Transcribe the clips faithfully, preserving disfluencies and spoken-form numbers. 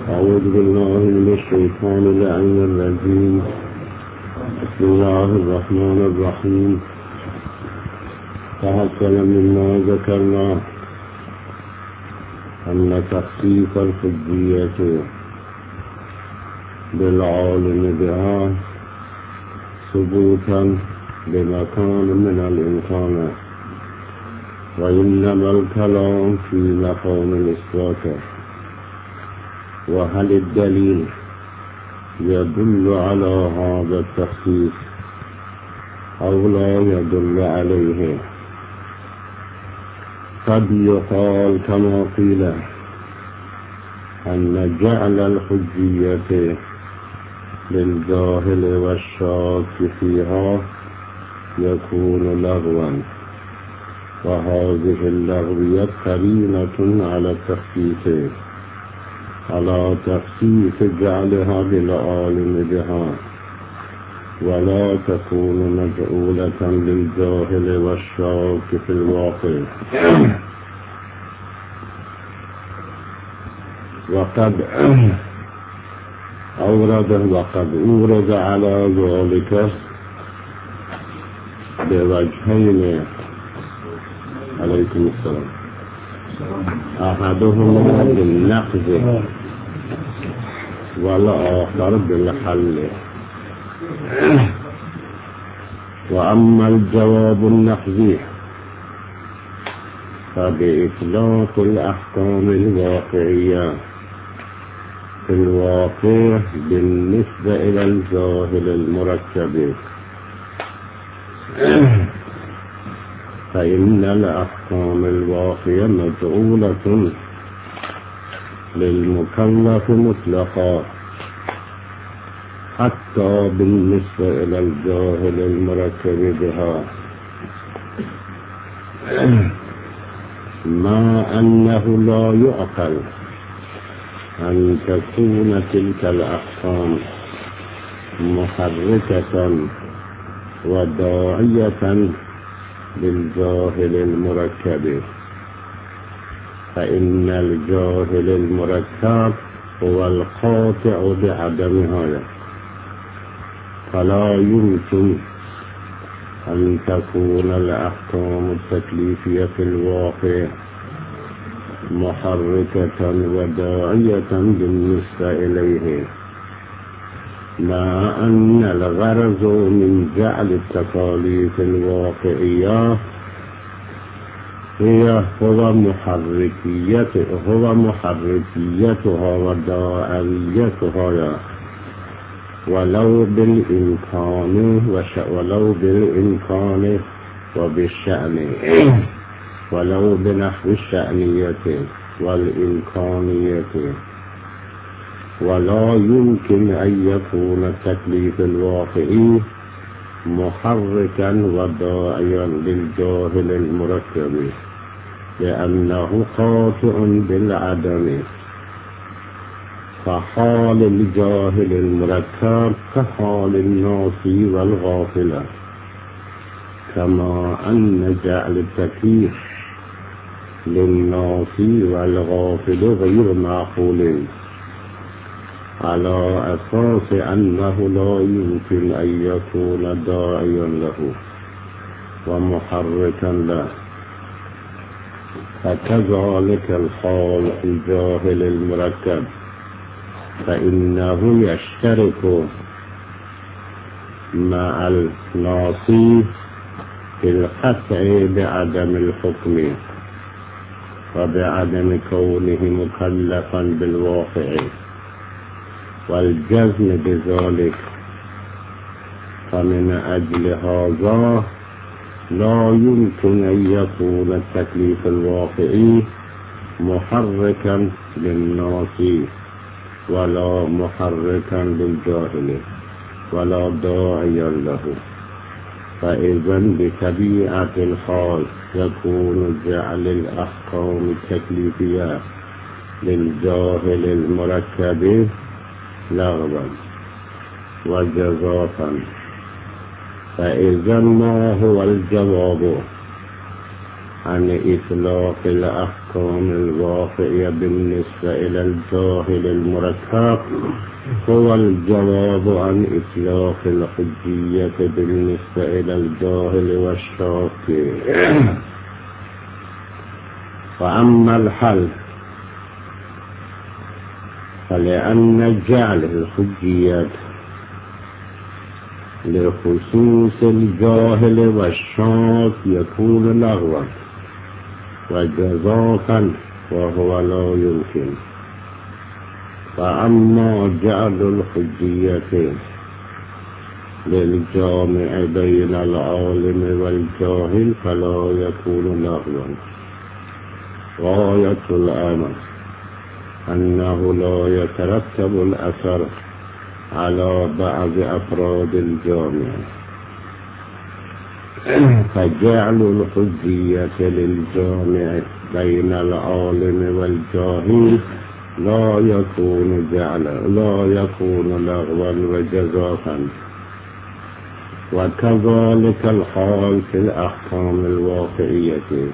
أعوذ بالله من الشيطان اللعين الرجيم. بسم الله الرحمن الرحيم. تحصل مما ذكرنا أن تخصيص الحجية بالعالم بها ثبوتا بمكان من الإمكان، وإنما الكلام في مقام الإثبات. وهل الدليل يدل على هذا التخصيص أو لا يدل عليه؟ قد يقال كما قيل أن جعل الحجية للجاهل والشاك فيها يكون لغوا، وهذه اللغوية قرينة على التخصيص على تخصيص جعلها بالعالم بها، ولا تكون مجعولة للجاهل والشاك في الواقع. وقد أورد وقد أورد على ذلك بوجهين عليكم السلام. أحدهما بالنقض والآخر بالحل. وأما الجواب النقضي فبإطلاق الأحكام الواقعية في الواقع بالنسبة إلى الجاهل المركب، فإن الأحكام الواقعية مجعولة للمكلف مطلقا حتى بالنسبة إلى الجاهل المركب بها، ما أنه لا يعقل أن تكون تلك الأحكام محركة وداعية للجاهل المركب، فإن الجاهل المركب هو القاطع بعدمها، فلا يمكن أن تكون الأحكام التكليفية في الواقع محركة وداعية بالنسبة إليه، مع أن الغرض من جعل التكاليف الواقعية هي هو محركيته هو محركيتها وداعيتها، ولو بالإمكان ولو بالإمكان وبالشأن، ولو بنحو الشأنية والإمكانية. ولا يمكن أن يكون التكليف الواقعي محركا وداعيا للجاهل المركب، لأنه قاطع بالعدم، فحال الجاهل المركب كحال الناصي والغافل، كما أن جعل التكليف للناصي والغافل غير معقول، على أساس أنه لا يمكن أن يكون داعيا له ومحركا له. فكذلك الحال في الجاهل المركب، فإنه يشترك مع الناصي في القطع بعدم الحكم وبعدم كونه مكلفا بالواقع والجزم بذلك. فمن أجل هذا لا يمكن أن يكون التكليف الواقعي محركا للناصي ولا محركا للجاهل ولا داعيا له. فإذا بطبيعة الحال يكون جعل الأحكام التكليفية للجاهل المركب لغوا وجزافا. فإذا ما هو الجواب عن إطلاق الأحكام الأحكام الواقعية بالنسبة إلى الجاهل المركب هو الجواب عن إطلاق الحجية بالنسبة إلى الجاهل والشاك. وأما الحل فلأن جعل الحجيات لخصوص الجاهل والشاك يكون لغوا وجزافا وهو لا يمكن. فأما جعل الحجية للجامع بين العالم والجاهل فلا يكون لغوا. غاية الأمر أنه لا يترتب الأثر على بعض أفراد الجامع، فجعل الحجية للجامع بين العالم والجاهل لا يكون جعلا لا يكون لغوا وجزافا. وكذلك الحال في الأحكام الواقعية،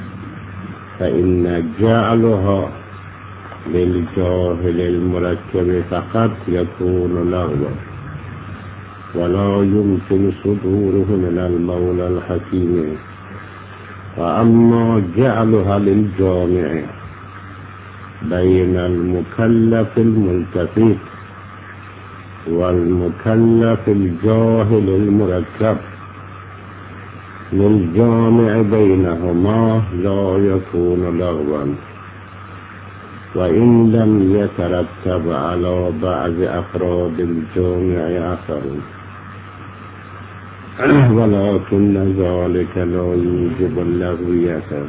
فإن جعلها للجاهل المركب فقط يكون لغوا ولا يمكن صدوره من المولى الحكيم. وأما جعلها للجامع بين المكلف الملتفت والمكلف الجاهل المركب للجامع بينهما لا يكون لغوا، وإن لم يترتب على بعض أفراد الجامع أثر، ولكن ذلك لا يوجب اللغوية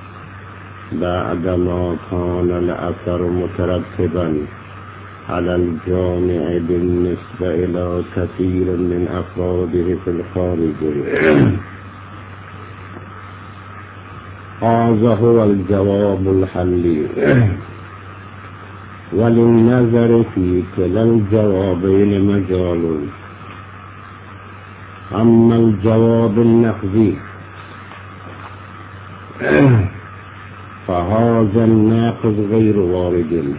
بعدما كان الأثر مترتبا على الجامع بالنسبة إلى كثير من أفراده في الخارج. هذا هو الجواب الحلي. وللنظر في كلا الجوابين مجال. أما الجواب النقدي فهذا الناقض غير وارد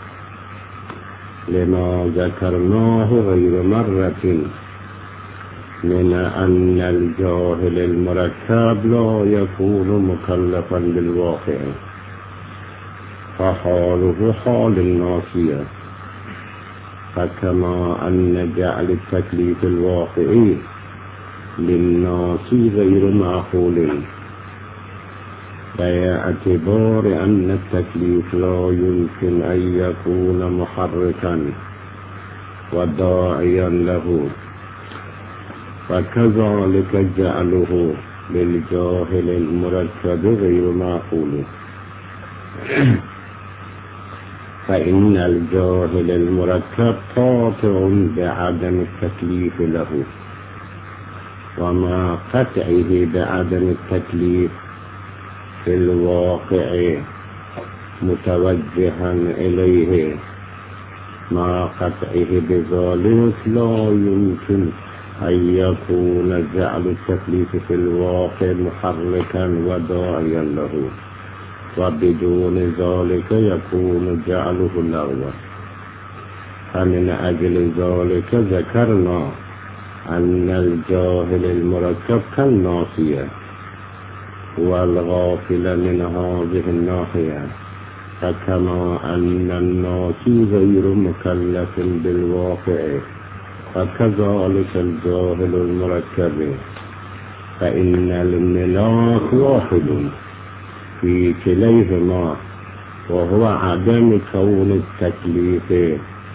لما ذكرناه غير مرة من أن الجاهل المركب لا يكون مكلفا بالواقع، فحاله حال الناصية. فكما أن جعل التكليف الواقعي للناصي غير معقول، باعتبار أن التكليف لا يمكن أن يكون محركا وداعيا له، فكذلك جعله للجاهل المركب غير معقول. فإن الجاهل المركب قاطع بعدم التكليف له، وما قطعه بعدم التكليف في الواقع متوجها إليه مع قطعه بذلك لا يمكن أن يكون جعل التكليف في الواقع محركا وداعيا له، وبدون ذلك يكون جعله لغوا. فمن أجل ذلك ذكرنا أن الجاهل المركب كالناصية والغافل من هذه الناحية، فكما أن الناصي غير مكلف بالواقع فكذلك الجاهل المركب، فإن الملاك واحد في كليهما، وهو عدم كون التكليف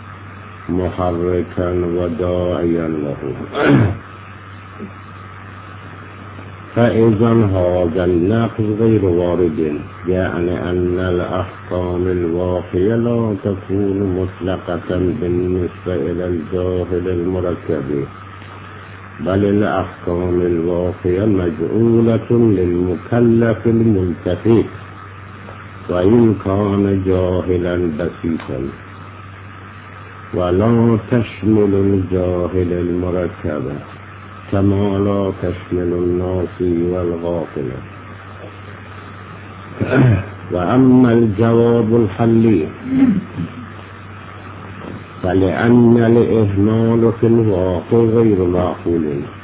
محركا وداعيا له. فإذا هذا النقص غير وارد، يعني أن الأحكام الواقعية لا تكون مطلقة بالنسبة إلى الجاهل المركب، بل الأحكام الواقعية مجعولة للمكلف الملتفت وإن كان جاهلا بسيطا، ولا تشمل الجاهل المركب كما لا تشمل الناصي والغافل. وأما الجواب الحلي فلأن الإهمال في الواقع غير معقول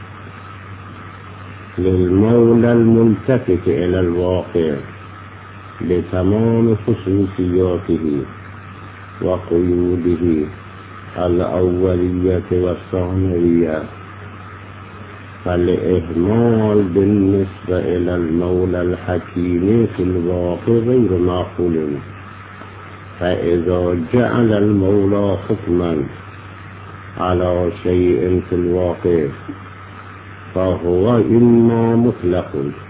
للمولى الملتفت إلى الواقع لتمام خصوصياته وقيوده الأولية والثانوية، فالإهمال بالنسبة إلى المولى الحكيم في الواقع غير معقول. فإذا جعل المولى حكما على شيء في الواقع فهو إما مطلق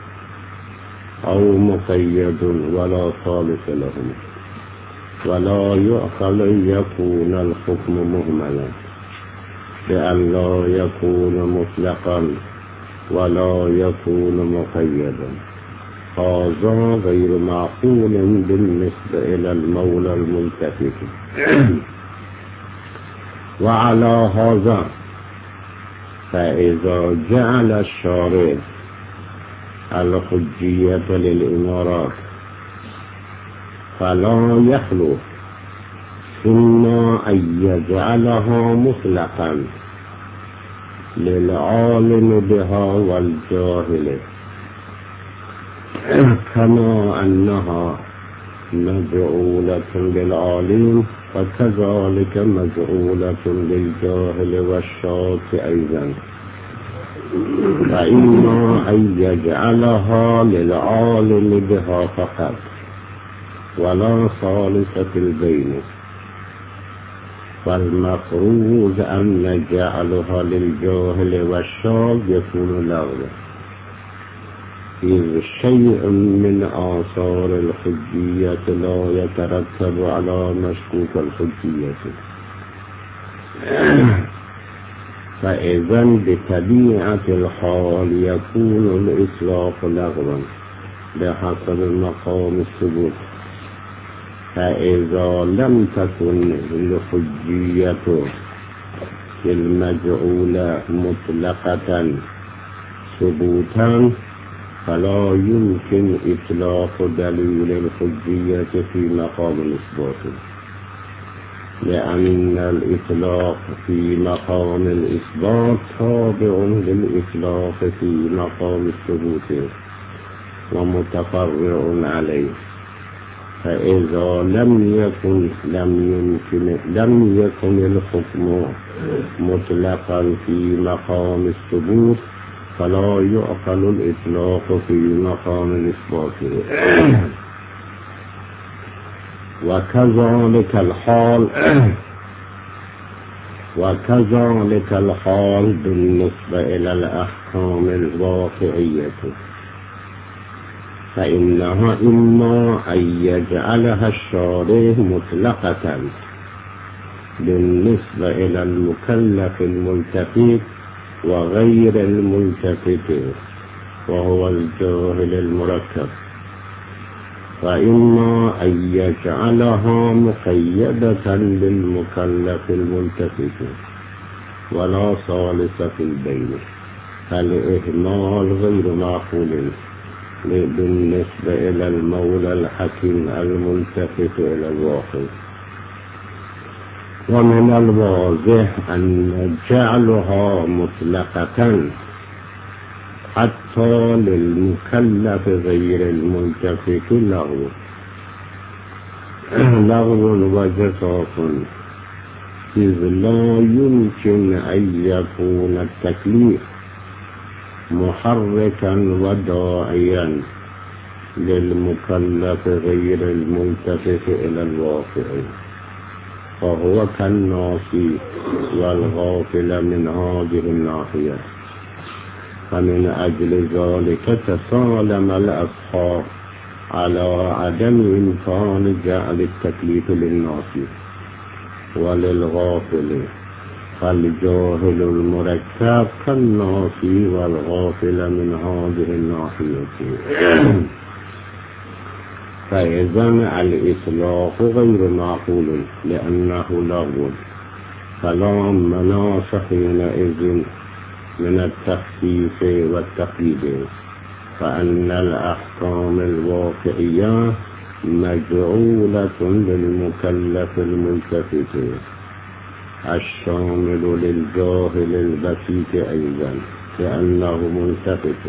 أو مقيد ولا ثالث له، ولا يعقل أن يكون الحكم مهملا بأن لا يكون مطلقا ولا يكون مقيدا. هذا غير معقول بالنسبة إلى المولى الملتفت. وعلى هذا فإذا جعل الشارع الحجية للإمارات فلا يخلو إما أن يجعلها مطلقا للعالم بها والجاهل، كما أنها مجعولة للعالم وكذلك مجعولة للجاهل والشاك أيضا. فإما أن يجعلها للعالم بها فقط ولا ثالثة البين، فالمفروض أن نجعلها للجاهل والشاك يكون لغوا، إذ شيء من آثار الحجية لا يترتب على مشكوك الحجية. فإذا بطبيعة الحال يكون الإطلاق لغوا بحسب مقام الثبوت. فإذا لم تكن الحجية المجعولة مطلقة ثبوتا فلا يمكن إطلاق دليل الحجية في مقام الإثبات، لأن الإطلاق في مقام الإثبات تابع للإطلاق في مقام الثبوت ومتفرع عليه. فإذا لم يكن لم يمكن لم يكن الحكم مطلقا في مقام الثبوت فلا يعقل الإطلاق في مقام الإثبات. وكذلك الحال وكذلك الحال بالنسبة إلى الأحكام الواقعية، فإنها إما أن يجعلها الشارع مطلقة بالنسبة إلى المكلف الملتفت وغير الملتفت وهو الجاهل المركب، وإما أن يجعلها مقيدة للمكلف الملتفت ولا ثالث في البين. فالإهمال غير معقول بالنسبة إلى المولى الحكيم الملتفت إلى الواقع. ومن الواضح أن جعلها مطلقة حتى للمكلف غير الملتفت لغو لغو وجزاف، إذ لا يمكن أن يكون التكليف محركا وداعيا للمكلف غير الملتفت إلى الواقع، فهو كالناسي والغافل من هذه الناحية. فمن أجل ذلك تسالم الأصحاب على عدم إمكان جعل التكليف للناسي وللغافل، فالجاهل المركب كالناسي والغافل من هذه الناحية. فإذا الإطلاق غير معقول لأنه لغو، فلا مناص حينئذ من التخفيف والتقييد، فأن الأحكام الواقعية مجعولة للمكلف الملتفت الشامل للجاهل البسيط أيضا لأنه ملتفت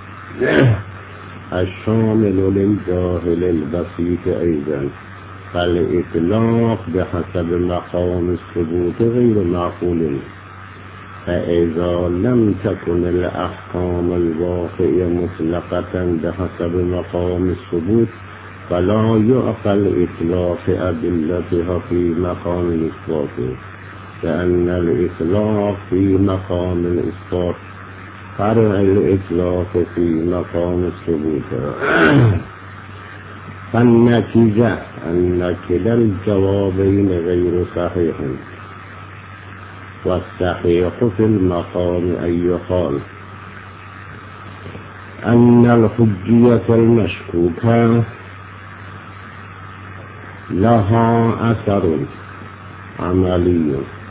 الشامل للجاهل البسيط أيضا. فالإطلاق بحسب مقام الثبوت غير معقول، فإذا لم تكن الأحكام الواقعية مطلقة بحسب مقام الثبوت فلا يعقل إطلاق أدلتها في مقام الإثبات، لأن الإطلاق في مقام الإثبات فرع الإطلاق في مقام الثبوت. فالنتيجة أن كلا الجوابين غير صحيح، والصحيح في المقام أن يقال أن الحجية المشكوكة لها أثر عملي،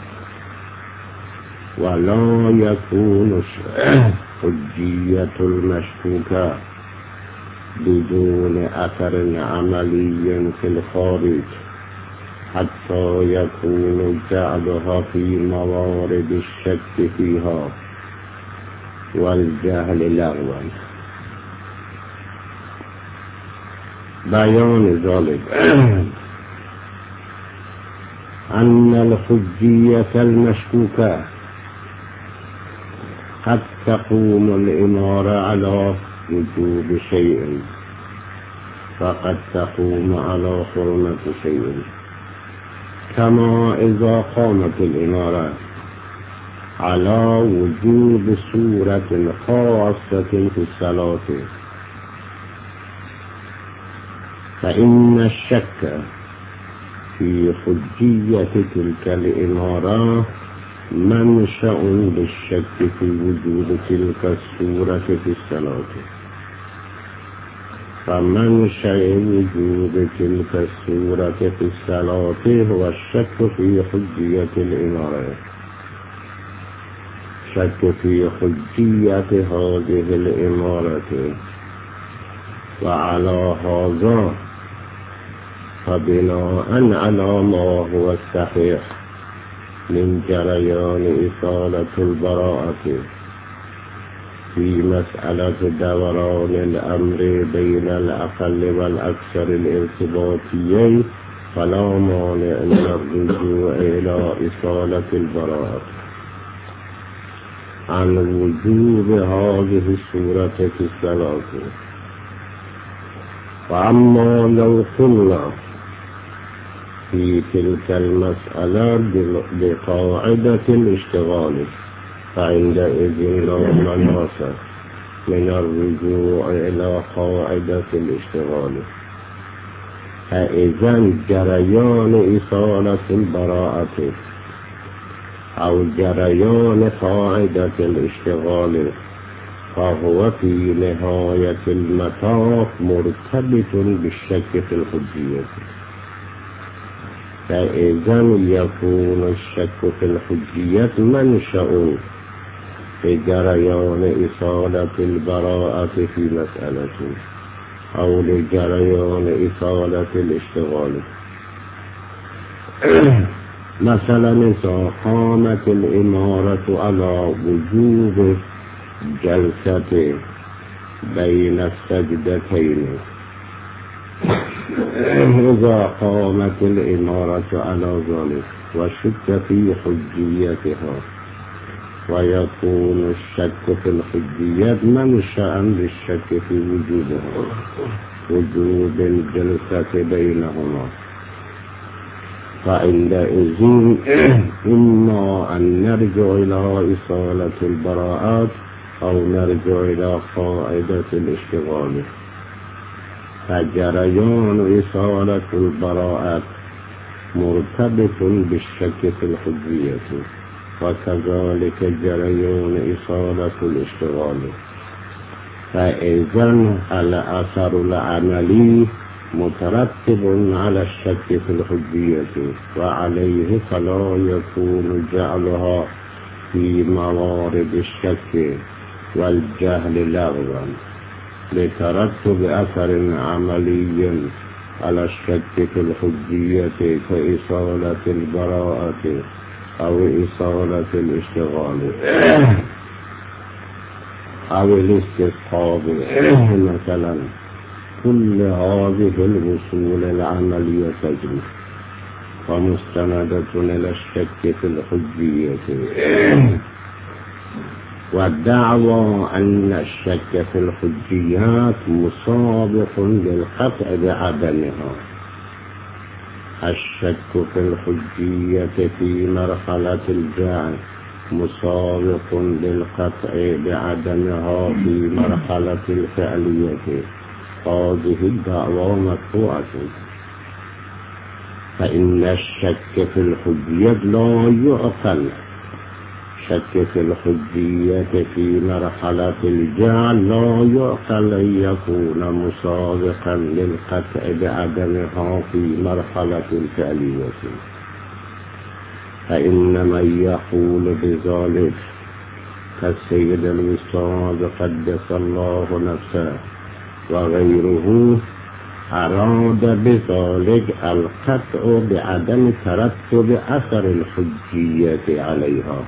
ولا يكون حجية المشكوكة بدون أثر عملي في الخارج حتى يكون جعلها في موارد الشك فيها والجهل لغوا. بيان ذلك أن الحجية المشكوكة قد تقوم الإمارة على وجوب شيء، فقد تقوم على حرمة شيء، كما إذا قامت الإمارة على وجوب صورة خاصة في الصلاة، فإن الشك في حجية تلك الإمارة منشأ للشك في وجود تلك الصورة في الصلاة، فمنشأ وجود تلك الصورة في الصلاة هو الشك في حجية الإمارة، شك في حجية هذه الإمارة. وعلى هذا فبناء على ما هو الصحيح من جريان إصالة البراءة في مسألة دوران الأمر بين الأقل والأكثر الارتباطيين، فلا مانع من الرجوع إلى إصالة البراءة عن وجوب هذه الصورة في الصلاة. وأما لو قلنا في تلك المسألة بقاعدة الاشتغال فعندئذ لا مناص من الرجوع إلى قاعدة الاشتغال. فإذا جريان إصالة البراءة أو جريان قاعدة الاشتغال فهو في نهاية المطاف مرتبط بالشك في الحجية، فإذا يكون الشك في الحجية منشأ لجريان إصالة البراءة في مسألة أو لجريان إصالة الاشتغال. مثلا إذا قامت الإمارة على وجوب جلسة بين السجدتين، إذا قامت الإمارة على ذلك وشك في حجيتها، ويكون الشك في الحجية منشأ للشك في وجودها وجوب الجلسة بينهما، فعندئذ إما أن نرجع إلى إصالة البراءات أو نرجع إلى قاعدة الاشتغال. فجريان إصالة البراءات مرتبط بالشك في الحجية، وكذلك جريان إصالة الاشتغال. فإذا الأثر العملي مترتب على الشك في الحجية، وعليه فلا يكون جعلها في موارد الشك والجهل لغوا لترتب أثر عملي على الشك في الحجية كإصالة البراءة أو إصالة الاشتغال أو الاستصحاب مثلا. كل هذه الوصول العملية تجري ومستندة إلى الشك في الحجية. والدعوى أن الشك في الحجيات مسابق للقطع بعدمها. الشك في الحجية في مرحلة الجعل مسابق للقطع بعدمها في مرحلة الفعلية. هذه الدعوى مدفوعة، فإن الشك في الحجية لا يعقل. شك في الحجية في مرحلة الجعل لا يعقل أن يكون مسابقا للقطع بعدمها في مرحلة الفعلية، فإن من يقول بذلك كالسيد الوصاد قدس الله نفسه وغيره أراد بذلك القطع بعدم ترتب أثر الحجية عليها،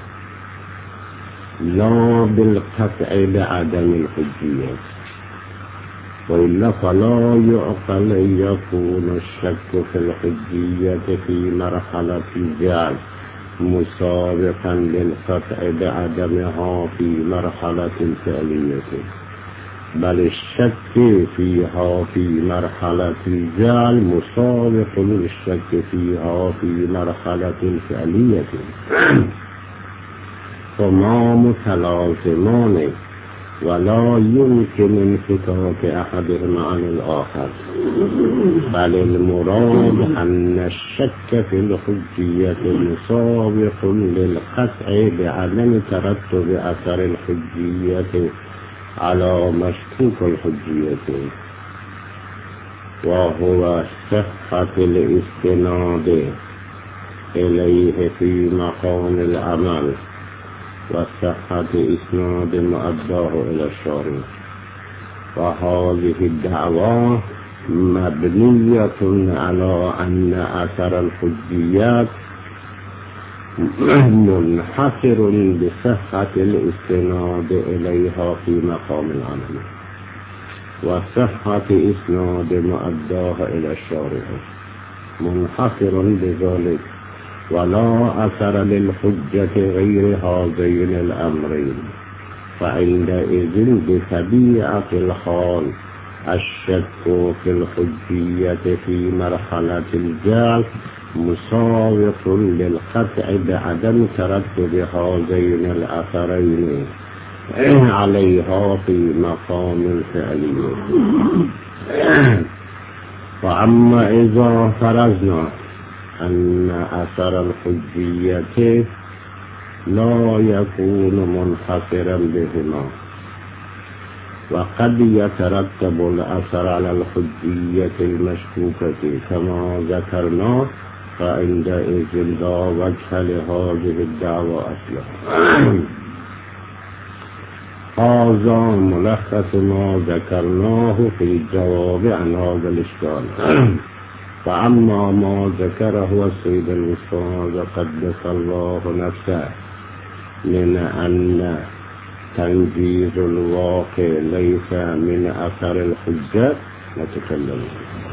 لا بالقطع بعدم الحجية. وإلا فلا يعقل أن يكون الشك في الحجية في مرحلة الجعل مسابقا للقطع بعدمها في مرحلة الفعلية، بل الشك فيها في مرحلة الجعل مسابق للشك فيها في مرحلة الفعلية، فما متلازمان ولا يمكن انفكاك أحدهما عن الآخر. بل المراد أن الشك في الحجية مسابق للقطع بعدم ترتب أثر الحجية على مشكوك الحجية، وهو صحة الاستناد إليه في مقام العمل وصحة إسناد مؤداه إلى الشارع. وهذه الدعوة مبنية على أن أثر الحجيات منحصر بصحة الاستناد إليها في مقام العمل وصحة إسناد مؤداه إلى الشارع، منحصر بذلك، ولا أثر للحجة غير هذين الأمرين. فعندئذ بطبيعة الحال الشك في الحجية في مرحلة الجعل مسابق للقطع بعدم ترتب هذين الأثرين عليها في مقام الفعلية. وأما إذا فرضنا أن أثر الحجية لا يكون منحصرا بهما، وقد يترتب الأثر على الحجية المشكوكة كما ذكرنا، فعندئذ لا وجه لهذه الدعوة أصلها. هذا ملخص ما ذكرناه في الجواب عن هذا الإشكال. فأما ما ذكره السيد الوصاد قدس الله نفسه من أن تنجيز الواقع ليس من أثر الحجة نتكلم.